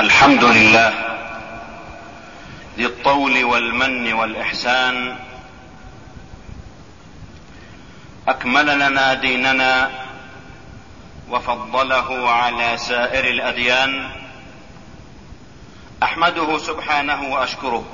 الحمد لله ذي الطول والمن والإحسان، أكمل لنا ديننا وفضله على سائر الأديان. أحمده سبحانه وأشكره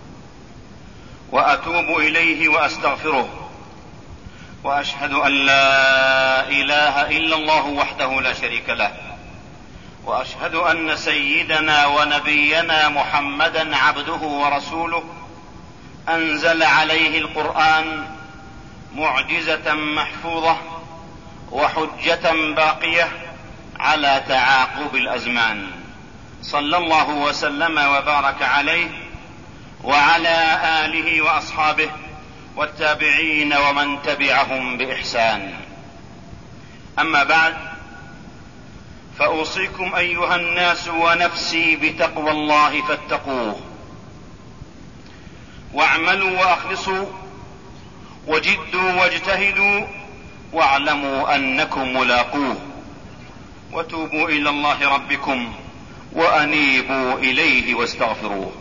وأتوب إليه وأستغفره، وأشهد أن لا إله إلا الله وحده لا شريك له، وأشهد أن سيدنا ونبينا محمدا عبده ورسوله، أنزل عليه القرآن معجزة محفوظة وحجة باقية على تعاقب الأزمان. صلى الله وسلم وبارك عليه وعلى آله وأصحابه والتابعين ومن تبعهم بإحسان. أما بعد، فأوصيكم أيها الناس ونفسي بتقوى الله فاتقوه، واعملوا وأخلصوا، وجدوا واجتهدوا، واعلموا أنكم ملاقوه، وتوبوا إلى الله ربكم وأنيبوا إليه واستغفروه.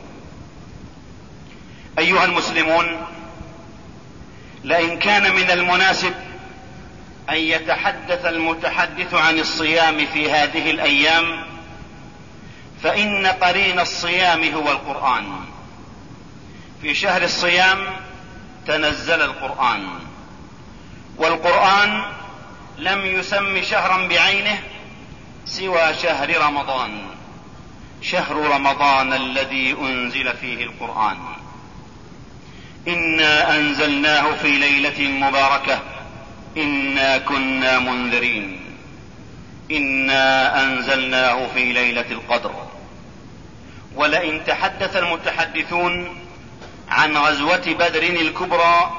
أيها المسلمون، لئن كان من المناسب أن يتحدث المتحدث عن الصيام في هذه الأيام، فإن قرين الصيام هو القرآن. في شهر الصيام تنزل القرآن، والقرآن لم يسم شهرا بعينه سوى شهر رمضان، شهر رمضان الذي أنزل فيه القرآن. إنا أنزلناه في ليلة مباركة إنا كنا منذرين، إنا أنزلناه في ليلة القدر. ولئن تحدث المتحدثون عن غزوة بدر الكبرى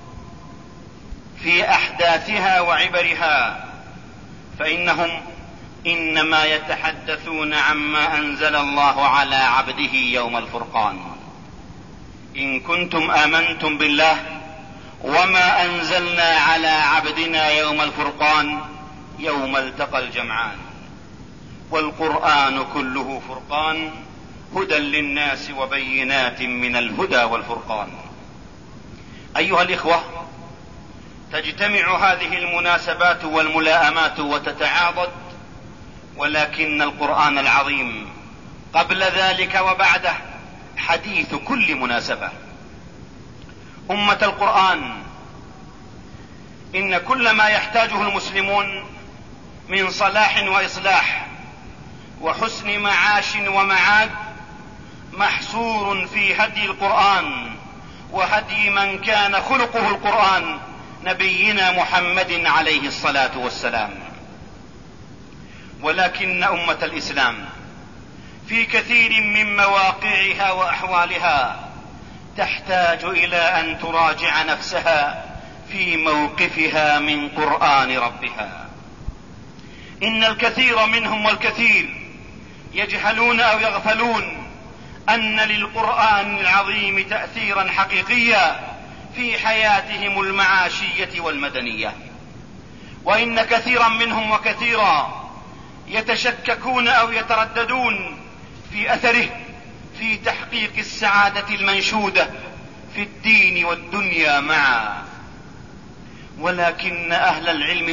في أحداثها وعبرها، فإنهم إنما يتحدثون عما أنزل الله على عبده يوم الفرقان. إن كنتم آمنتم بالله وما أنزلنا على عبدنا يوم الفرقان يوم التقى الجمعان، والقرآن كله فرقان هدى للناس وبينات من الهدى والفرقان. أيها الإخوة، تجتمع هذه المناسبات والملائمات وتتعاضد، ولكن القرآن العظيم قبل ذلك وبعده حديث كل مناسبة. أمة القرآن، إن كل ما يحتاجه المسلمون من صلاح وإصلاح وحسن معاش ومعاد محصور في هدي القرآن وهدي من كان خلقه القرآن، نبينا محمد عليه الصلاة والسلام. ولكن أمة الإسلام في كثير من مواقعها وأحوالها تحتاج إلى أن تراجع نفسها في موقفها من قرآن ربها. إن الكثير منهم والكثير يجهلون أو يغفلون أن للقرآن العظيم تأثيرا حقيقيا في حياتهم المعاشية والمدنية، وإن كثيرا منهم وكثيرا يتشككون أو يترددون في أثره في تحقيق السعادة المنشودة في الدين والدنيا معا. ولكن أهل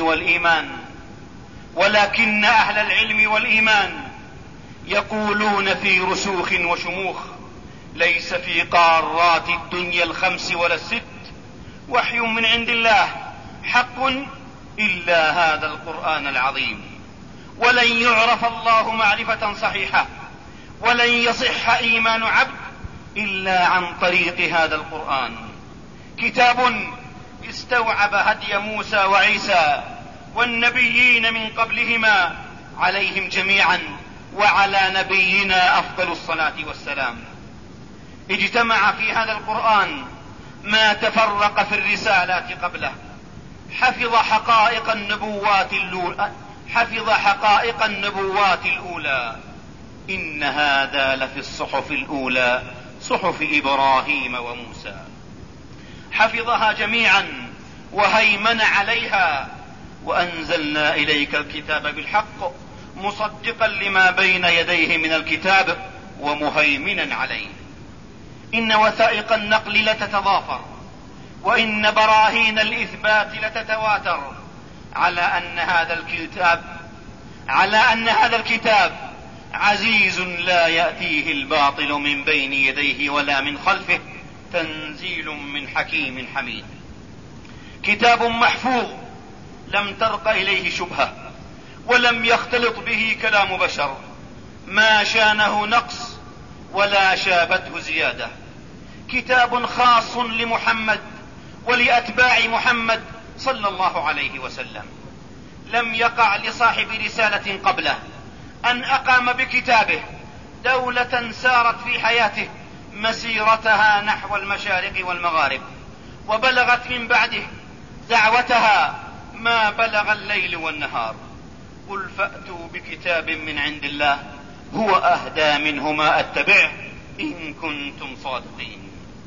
العلم والإيمان يقولون في رسوخ وشموخ: ليس في قارات الدنيا الخمس ولا الست وحي من عند الله حق إلا هذا القرآن العظيم، ولن يعرف الله معرفة صحيحة، ولن يصح إيمان عبد إلا عن طريق هذا القرآن. كتاب استوعب هدي موسى وعيسى والنبيين من قبلهما عليهم جميعا وعلى نبينا أفضل الصلاة والسلام. اجتمع في هذا القرآن ما تفرق في الرسالات قبله، حفظ حقائق النبوات الأولى. إن هذا لفي الصحف الأولى صحف إبراهيم وموسى، حفظها جميعا وهيمن عليها. وأنزلنا إليك الكتاب بالحق مصدقا لما بين يديه من الكتاب ومهيمنا عليه. إن وثائق النقل لتتضافر، وإن براهين الإثبات لتتواتر على أن هذا الكتاب عزيز لا يأتيه الباطل من بين يديه ولا من خلفه، تنزيل من حكيم حميد. كتاب محفوظ لم ترق إليه شبهة ولم يختلط به كلام بشر، ما شانه نقص ولا شابته زيادة. كتاب خاص لمحمد ولأتباع محمد صلى الله عليه وسلم. لم يقع لصاحب رسالة قبله أن أقام بكتابه دولة سارت في حياته مسيرتها نحو المشارق والمغارب، وبلغت من بعده دعوتها ما بلغ الليل والنهار. قل فأتوا بكتاب من عند الله هو أهدى منه ما أتبعه إن كنتم صادقين.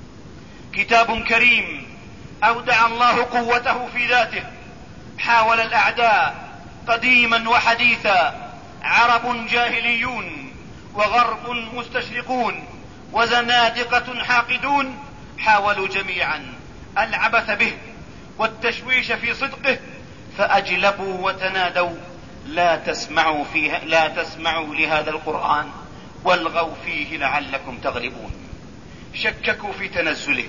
كتاب كريم أودع الله قوته في ذاته، حاول الأعداء قديما وحديثا، عرب جاهليون وغرب مستشرقون وزنادقة حاقدون، حاولوا جميعا العبث به والتشويش في صدقه، فأجلبوا وتنادوا لا تسمعوا لهذا القرآن والغوا فيه لعلكم تغلبون. شككوا في تنزله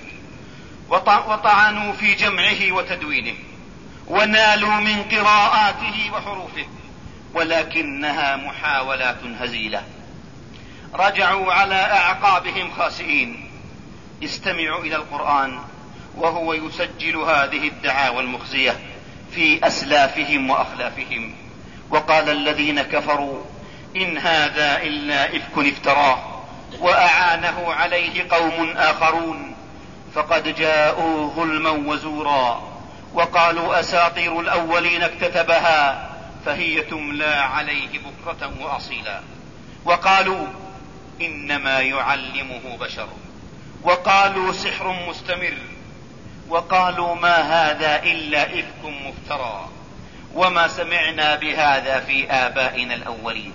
وطعنوا في جمعه وتدوينه، ونالوا من قراءاته وحروفه، ولكنها محاولات هزيلة. رجعوا على أعقابهم خاسئين. استمعوا إلى القرآن وهو يسجل هذه الدعاوى المخزية في أسلافهم وأخلافهم. وقال الذين كفروا إن هذا إلا إفك افتراه وأعانه عليه قوم آخرون فقد جاءوا ظلما وزورا، وقالوا أساطير الأولين اكتتبها فهي تملى عليه بكرة وأصيلا، وقالوا إنما يعلمه بشر، وقالوا سحر مستمر، وقالوا ما هذا إلا إفك مفترى وما سمعنا بهذا في آبائنا الأولين.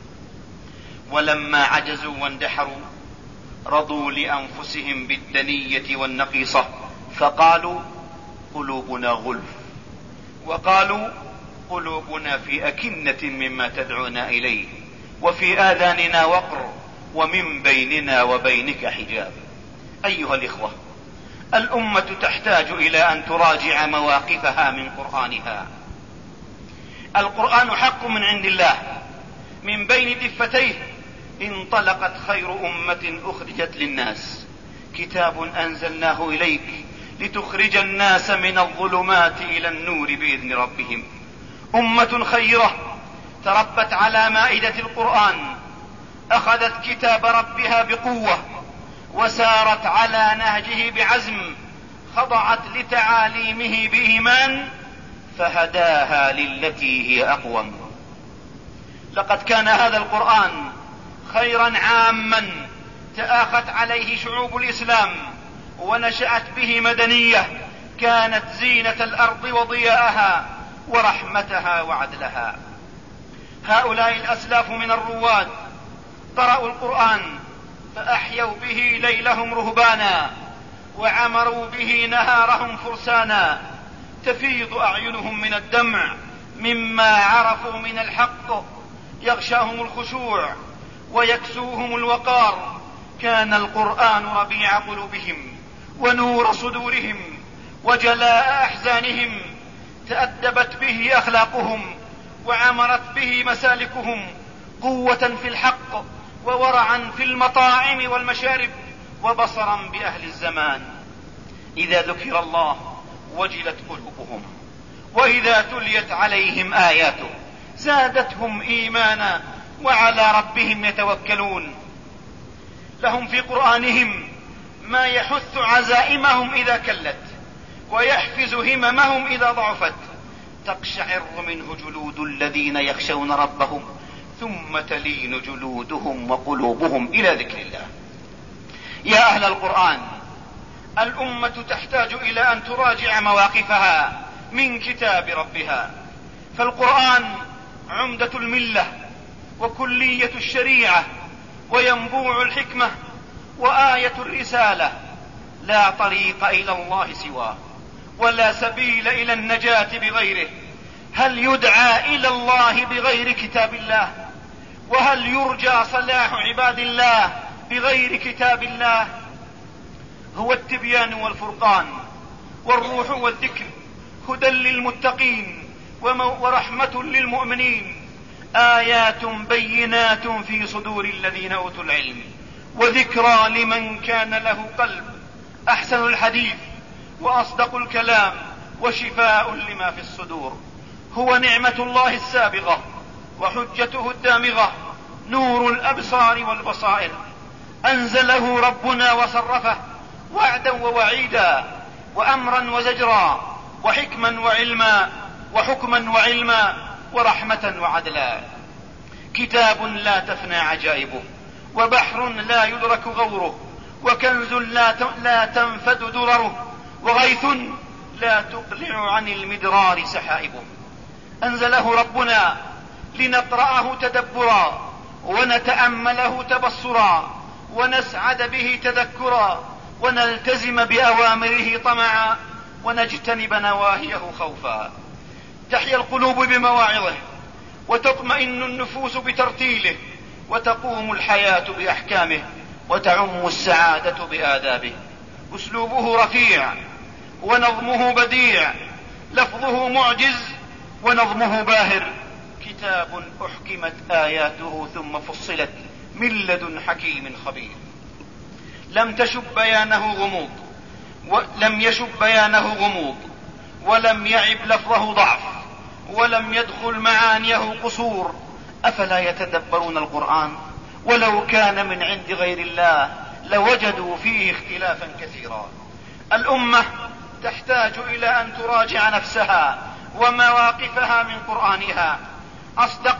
ولما عجزوا واندحروا رضوا لأنفسهم بالدنية والنقيصة، فقالوا قلوبنا غلف، وقالوا قلوبنا في أكنة مما تدعونا إليه، وفي آذاننا وقر، ومن بيننا وبينك حجاب. أيها الإخوة، الأمة تحتاج إلى أن تراجع مواقفها من قرآنها. القرآن حق من عند الله، من بين دفتيه انطلقت خير أمة أخرجت للناس. كتاب أنزلناه إليك لتخرج الناس من الظلمات إلى النور بإذن ربهم. أمة خيرة تربت على مائدة القرآن، أخذت كتاب ربها بقوة وسارت على نهجه بعزم، خضعت لتعاليمه بإيمان فهداها للتي هي أقوم. لقد كان هذا القرآن خيرا عاما تآخت عليه شعوب الإسلام ونشأت به مدنية كانت زينة الأرض وضياءها ورحمتها وعدلها. هؤلاء الأسلاف من الرواد قرأوا القرآن فأحيوا به ليلهم رهبانا وعمروا به نهارهم فرسانا، تفيض أعينهم من الدمع مما عرفوا من الحق، يغشاهم الخشوع ويكسوهم الوقار. كان القرآن ربيع قلوبهم ونور صدورهم وجلاء أحزانهم، تأدبت به أخلاقهم وعمرت به مسالكهم، قوة في الحق وورعا في المطاعم والمشارب وبصرا بأهل الزمان. إذا ذكر الله وجلت قلوبهم، وإذا تليت عليهم آياته زادتهم إيمانا وعلى ربهم يتوكلون. لهم في قرآنهم ما يحث عزائمهم إذا كلت ويحفز هممهم إذا ضعفت. تقشعر منه جلود الذين يخشون ربهم ثم تلين جلودهم وقلوبهم إلى ذكر الله. يا أهل القرآن، الأمة تحتاج إلى أن تراجع مواقفها من كتاب ربها، فالقرآن عمدة الملة وكلية الشريعة وينبوع الحكمة وآية الرسالة. لا طريق إلى الله سواه ولا سبيل إلى النجاة بغيره. هل يدعى إلى الله بغير كتاب الله؟ وهل يرجى صلاح عباد الله بغير كتاب الله؟ هو التبيان والفرقان والروح والذكر، هدى للمتقين ورحمة للمؤمنين، آيات بينات في صدور الذين أوتوا العلم، وذكرى لمن كان له قلب. أحسن الحديث وأصدق الكلام وشفاء لما في الصدور. هو نعمة الله السابغة وحجته الدامغة، نور الأبصار والبصائر. أنزله ربنا وصرفه وعدا ووعيدا، وأمرا وزجرا، وحكما وعلما، وحكما وعلما، ورحمة وعدلا. كتاب لا تفنى عجائبه، وبحر لا يدرك غوره، وكنز لا تنفد درره، وغيث لا تقلع عن المدرار سحائبه. أنزله ربنا لنقرأه تدبرا، ونتأمله تبصرا، ونسعد به تذكرا، ونلتزم بأوامره طمعا، ونجتنب نواهيه خوفا. تحيا القلوب بمواعظه، وتطمئن النفوس بترتيله، وتقوم الحياة بأحكامه، وتعم السعادة بآدابه. أسلوبه رفيع ونظمه بديع، لفظه معجز ونظمه باهر. كتاب أحكمت آياته ثم فصلت من لدن حكيم خبير. لم يشب بيانه غموض، ولم يعب لفظه ضعف، ولم يدخل معانيه قصور. أفلا يتدبرون القرآن؟ ولو كان من عند غير الله لوجدوا فيه اختلافا كثيرا. الأمة تحتاج إلى أن تراجع نفسها ومواقفها من قرآنها. أصدق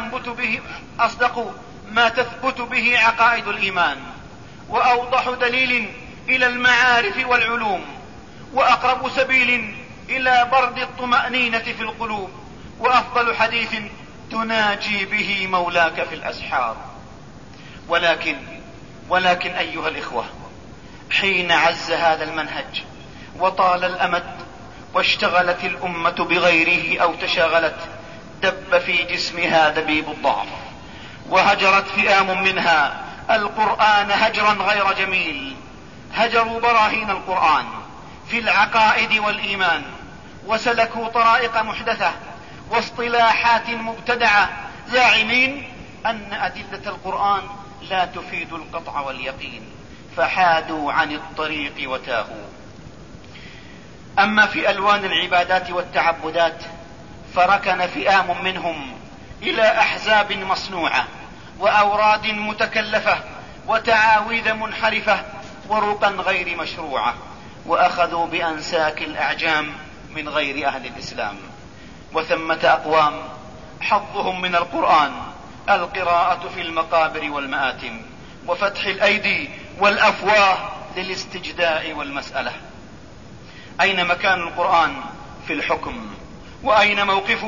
ما تثبت به عقائد الإيمان، وأوضح دليل إلى المعارف والعلوم، وأقرب سبيل إلى برد الطمأنينة في القلوب، وأفضل حديث تناجي به مولاك في الأسحار. ولكن أيها الإخوة، حين عز هذا المنهج وطال الأمد واشتغلت الأمة بغيره أو تشاغلت، دب في جسمها دبيب الضعف، وهجرت فئام منها القرآن هجرا غير جميل. هجروا براهين القرآن في العقائد والإيمان، وسلكوا طرائق محدثة واصطلاحات مبتدعة، زاعمين أن أدلة القرآن لا تفيد القطع واليقين، فحادوا عن الطريق وتاهوا. أما في ألوان العبادات والتعبدات فركن فئام منهم إلى أحزاب مصنوعة، وأوراد متكلفة، وتعاويذ منحرفة، ورقا غير مشروعة، وأخذوا بأنساك الأعجام من غير أهل الإسلام. وثمة أقوام حظهم من القرآن القراءة في المقابر والمآتم، وفتح الأيدي والأفواه للاستجداء والمسألة. أين مكان القرآن في الحكم؟ وأين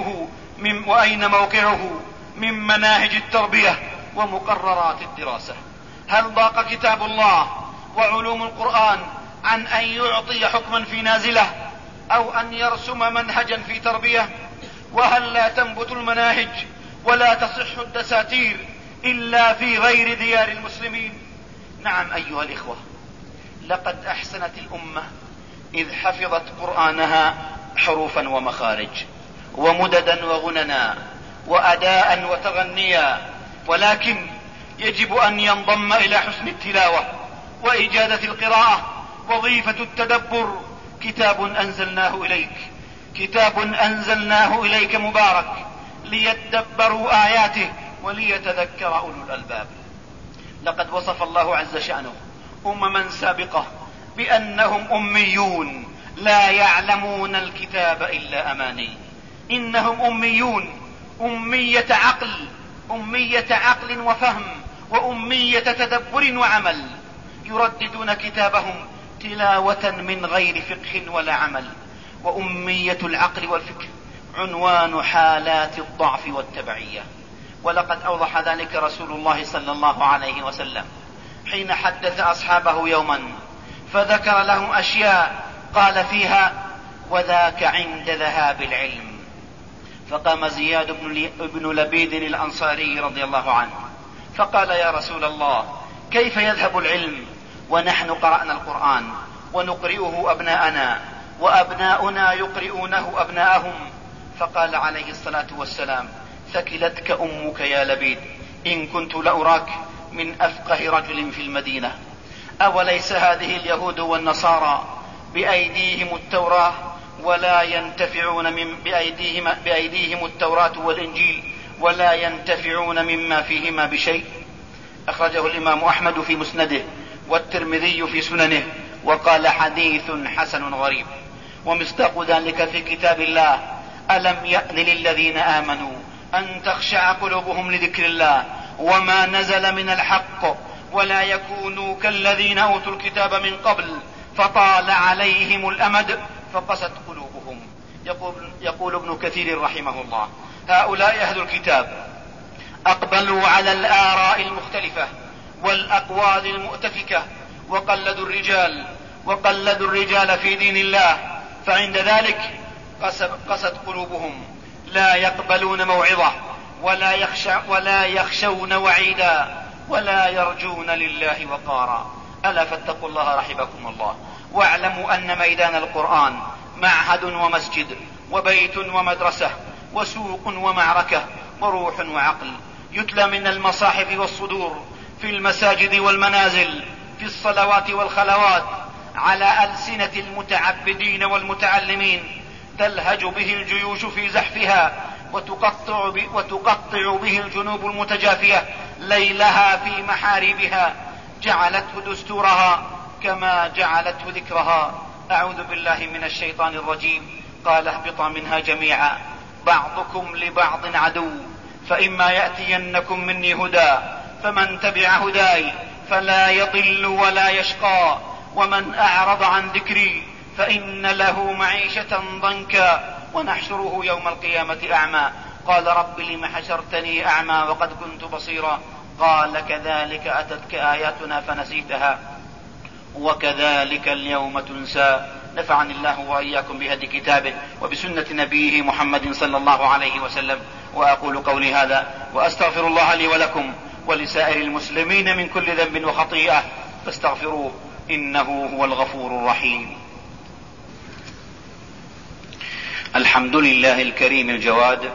موقعه من مناهج التربية ومقررات الدراسة؟ هل ضاق كتاب الله وعلوم القرآن عن أن يعطي حكما في نازلة، أو أن يرسم منهجا في تربية؟ وهل لا تنبت المناهج ولا تصح الدساتير إلا في غير ديار المسلمين؟ نعم أيها الإخوة، لقد أحسنت الأمة إذ حفظت قرآنها حروفا ومخارج، ومددا وغننا، وأداء وتغنيا، ولكن يجب أن ينضم إلى حسن التلاوة وإجادة القراءة وظيفة التدبر. كتاب أنزلناه إليك مبارك ليدبروا آياته وليتذكر أولو الألباب. لقد وصف الله عز شأنه أمما سابقة بأنهم أميون لا يعلمون الكتاب إلا أماني. إنهم أميون، أمية عقل وفهم، وأمية تدبر وعمل، يرددون كتابهم تلاوة من غير فقه ولا عمل. وأمية العقل والفكر عنوان حالات الضعف والتبعية، ولقد أوضح ذلك رسول الله صلى الله عليه وسلم حين حدث أصحابه يوما فذكر لهم أشياء قال فيها: وذاك عند ذهاب العلم. فقام زياد بن لبيد الأنصاري رضي الله عنه فقال: يا رسول الله، كيف يذهب العلم ونحن قرأنا القرآن ونقرئه أبناءنا وأبناؤنا يقرئونه أبناءهم؟ فقال عليه الصلاة والسلام: ثكلتك أمك يا لبيد، إن كنت لأراك من أفقه رجل في المدينة. أوليس هذه اليهود والنصارى بأيديهم التوراة ولا ينتفعون بأيديهم التوراة والإنجيل ولا ينتفعون مما فيهما بشيء؟ أخرجه الإمام أحمد في مسنده والترمذي في سننه وقال: حديث حسن غريب. ومصداق ذلك في كتاب الله: ألم يأن للذين آمنوا أن تخشع قلوبهم لذكر الله وما نزل من الحق ولا يكونوا كالذين أوتوا الكتاب من قبل فطال عليهم الأمد فقست قلوبهم. يقول ابن كثير رحمه الله: هؤلاء أهل الكتاب أقبلوا على الآراء المختلفة والأقوال المؤتفكة وقلدوا الرجال في دين الله، فعند ذلك قست قلوبهم، لا يقبلون موعظة ولا يخشون وعيدا ولا يرجون لله وقارا. ألا فاتقوا الله رحمكم الله، واعلموا أن ميدان القرآن معهد ومسجد وبيت ومدرسة وسوق ومعركة وروح وعقل، يتلى من المصاحف والصدور في المساجد والمنازل في الصلوات والخلوات على ألسنة المتعبدين والمتعلمين، تلهج به الجيوش في زحفها وتقطع به الجنوب المتجافية ليلها في محاربها، جعلته دستورها كما جعلته ذكرها. أعوذ بالله من الشيطان الرجيم. قال: اهبطا منها جميعا بعضكم لبعض عدو، فإما يأتينكم مني هدى فمن تبع هداي فلا يضل ولا يشقى، ومن أعرض عن ذكري فإن له معيشة ضنكا ونحشره يوم القيامة أعمى. قال: رب لم حشرتني أعمى وقد كنت بصيرا؟ قال: كذلك أتتك آياتنا فنسيتها وكذلك اليوم تنسى. نفعني الله وإياكم بهدي كتابه وبسنة نبيه محمد صلى الله عليه وسلم. وأقول قولي هذا وأستغفر الله لي ولكم ولسائر المسلمين من كل ذنب وخطيئة فاستغفروه إنه هو الغفور الرحيم. الحمد لله الكريم الجواد،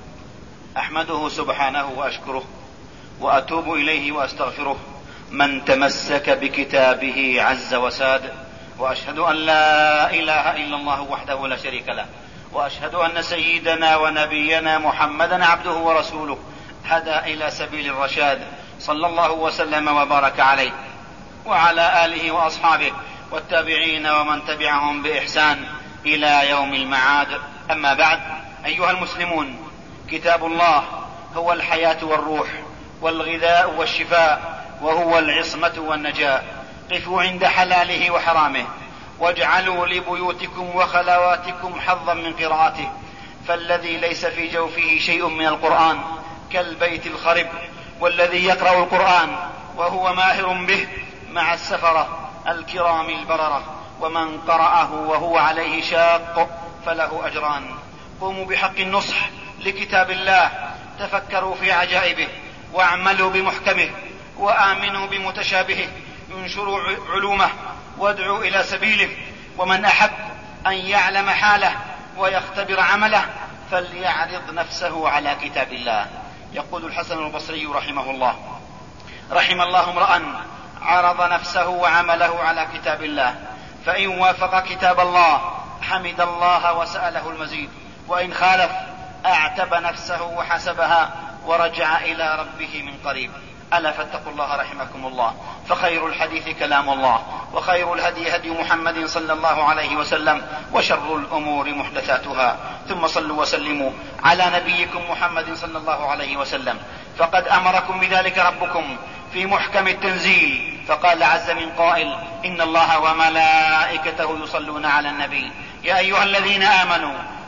أحمده سبحانه وأشكره وأتوب إليه وأستغفره، من تمسك بكتابه عز وساد. وأشهد أن لا إله إلا الله وحده لا شريك له، وأشهد أن سيدنا ونبينا محمدا عبده ورسوله هدى إلى سبيل الرشاد، صلى الله وسلم وبارك عليه وعلى آله وأصحابه والتابعين ومن تبعهم بإحسان إلى يوم المعاد. أما بعد، أيها المسلمون، كتاب الله هو الحياة والروح والغذاء والشفاء، وهو العصمة والنجاة. قفوا عند حلاله وحرامه، واجعلوا لبيوتكم وخلواتكم حظا من قراءته، فالذي ليس في جوفه شيء من القرآن كالبيت الخرب، والذي يقرأ القرآن وهو ماهر به مع السفرة الكرام البررة، ومن قرأه وهو عليه شاق فله أجران. قوموا بحق النصح لكتاب الله، تفكروا في عجائبه واعملوا بمحكمه وآمنوا بمتشابهه، انشروا علومه وادعوا إلى سبيله. ومن أحب أن يعلم حاله ويختبر عمله فليعرض نفسه على كتاب الله. يقول الحسن البصري رحمه الله: رحم الله امرأ عرض نفسه وعمله على كتاب الله، فإن وافق كتاب الله حمد الله وسأله المزيد، وإن خالف أعتب نفسه وحسبها ورجع إلى ربه من قريب. ألا فاتقوا الله رحمكم الله، فخير الحديث كلام الله، وخير الهدي هدي محمد صلى الله عليه وسلم، وشر الأمور محدثاتها. ثم صلوا وسلموا على نبيكم محمد صلى الله عليه وسلم، فقد أمركم بذلك ربكم في محكم التنزيل، فقال عز من قائل: إن الله وملائكته يصلون على النبي يا أيها الذين آمنوا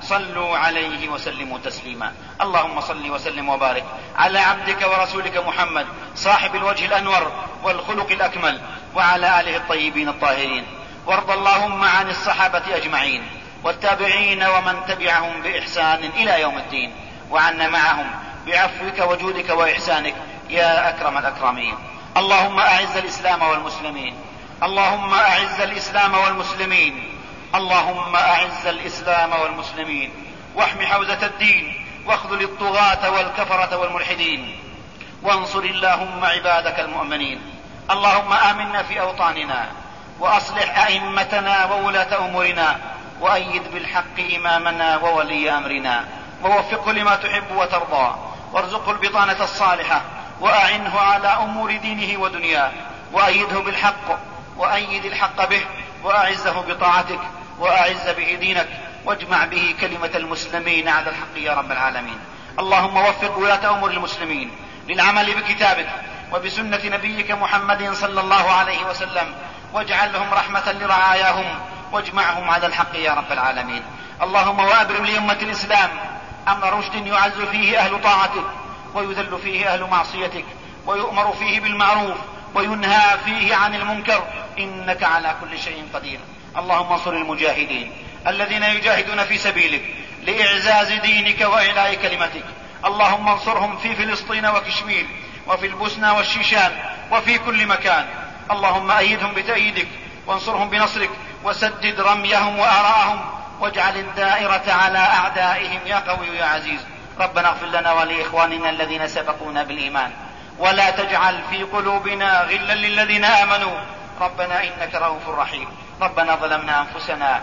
صلوا عليه وسلموا تسليما. اللهم صل وسلم وبارك على عبدك ورسولك محمد صاحب الوجه الأنور والخلق الأكمل وعلى آله الطيبين الطاهرين. وارض اللهم عن الصحابة أجمعين والتابعين ومن تبعهم بإحسان إلى يوم الدين، وعنا معهم بعفوك وجودك وإحسانك يا أكرم الأكرمين. اللهم أعز الإسلام والمسلمين، اللهم أعز الإسلام والمسلمين، اللهم أعز الإسلام والمسلمين، واحم حوزة الدين، واخذل الطغاة والكفرة والملحدين، وانصر اللهم عبادك المؤمنين. اللهم آمنا في أوطاننا، وأصلح أئمتنا وولاة أمورنا، وأيد بالحق إمامنا وولي أمرنا، ووفقه لما تحب وترضى، وارزقه البطانة الصالحة، وأعنه على أمور دينه ودنياه، وأيده بالحق، وأيد الحق به، وأعزه بطاعتك، وأعز به دينك، واجمع به كلمة المسلمين على الحق يا رب العالمين. اللهم وفق ولاة أمور المسلمين للعمل بكتابك وبسنة نبيك محمد صلى الله عليه وسلم، واجعلهم رحمة لرعاياهم، واجمعهم على الحق يا رب العالمين. اللهم وأبرم لأمة الإسلام أمر رشد يعز فيه أهل طاعتك، ويذل فيه أهل معصيتك، ويؤمر فيه بالمعروف، وينهى فيه عن المنكر، إنك على كل شيء قدير. اللهم انصر المجاهدين الذين يجاهدون في سبيلك لإعزاز دينك وإعلاء كلمتك. اللهم انصرهم في فلسطين وكشمير وفي البوسنة والشيشان وفي كل مكان. اللهم أيدهم بتأييدك، وانصرهم بنصرك، وسدد رميهم وآراءهم، واجعل الدائرة على أعدائهم يا قوي يا عزيز. ربنا اغفر لنا ولإخواننا الذين سبقونا بالإيمان، ولا تجعل في قلوبنا غلا للذين آمنوا ربنا إنك رؤوف رحيم. ربنا ظلمنا أنفسنا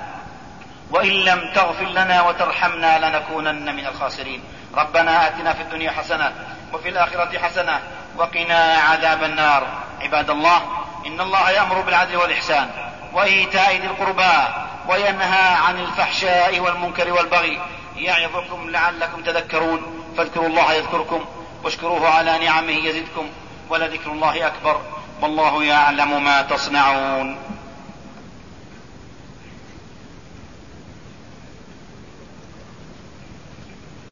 وإن لم تغفر لنا وترحمنا لنكونن من الخاسرين. ربنا آتنا في الدنيا حسنة وفي الآخرة حسنة وقنا عذاب النار. عباد الله، إن الله يأمر بالعدل والإحسان وإيتاء ذي القربى وينهى عن الفحشاء والمنكر والبغي، يعظكم لعلكم تذكرون. فاذكروا الله يذكركم، واشكروه على نعمه يزدكم، ولذكر الله أكبر، والله يعلم ما تصنعون.